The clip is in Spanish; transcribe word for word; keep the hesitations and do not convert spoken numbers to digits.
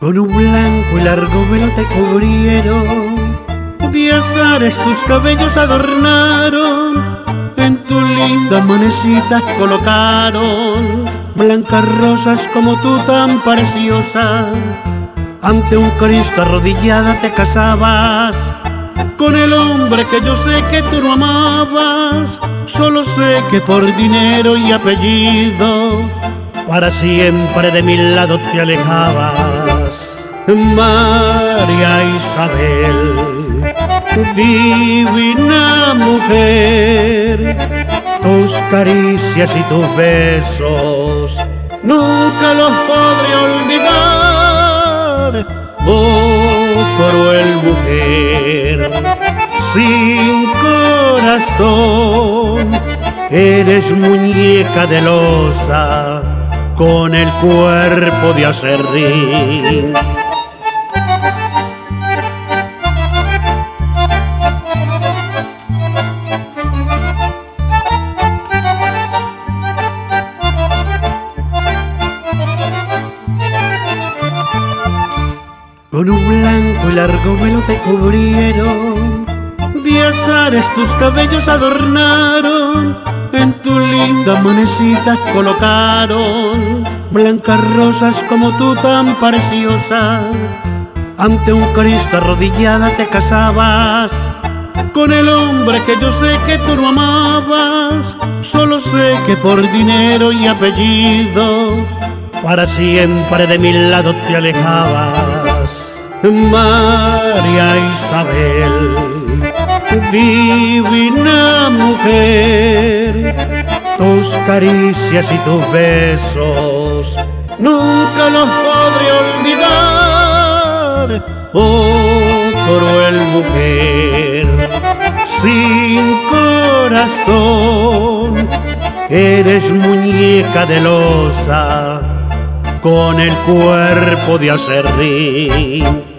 Con un blanco y largo velo te cubrieron, de azares tus cabellos adornaron, en tu linda manecita colocaron blancas rosas como tú tan preciosa. Ante un Cristo arrodillada te casabas con el hombre que yo sé que tú no amabas. Solo sé que por dinero y apellido para siempre de mi lado te alejabas. María Isabel, divina mujer, tus caricias y tus besos nunca los podré olvidar. Oh, cruel mujer, sin corazón, eres muñeca de losa con el cuerpo de aserrín. Con un blanco y largo velo te cubrieron, de azares tus cabellos adornaron, en tu linda manecita colocaron blancas rosas como tú tan preciosa. Ante un Cristo arrodillada te casabas con el hombre que yo sé que tú no amabas. Solo sé que por dinero y apellido para siempre de mi lado te alejabas. María Isabel, divina mujer, tus caricias y tus besos nunca los podré olvidar. Oh, cruel mujer, sin corazón, eres muñeca de losa con el cuerpo de aserrín.